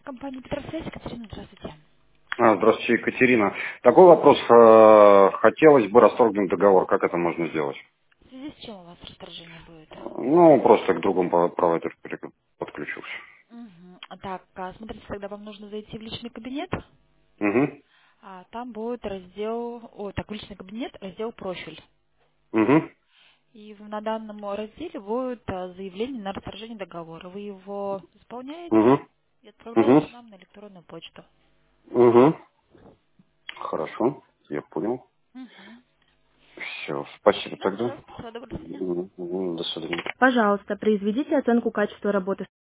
Компания Петросвязь, Екатерина, здравствуйте. Здравствуйте, Екатерина. Такой вопрос. Хотелось бы расторгнуть договор. Как это можно сделать? В связи с чем у вас расторжение будет? Ну, просто к другому провайдеру подключился. Так, смотрите, тогда вам нужно зайти в личный кабинет. Угу. Там будет раздел, в личный кабинет, раздел профиль. Угу. И на данном разделе будет заявление на расторжение договора. Вы его заполняете Угу. и отправляете Угу. нам на электронную почту. Угу. Хорошо. Я понял. Мгм. Все. Спасибо Да, тогда. пожалуйста, всего доброго, до свидания. До свидания. Пожалуйста, произведите оценку качества работы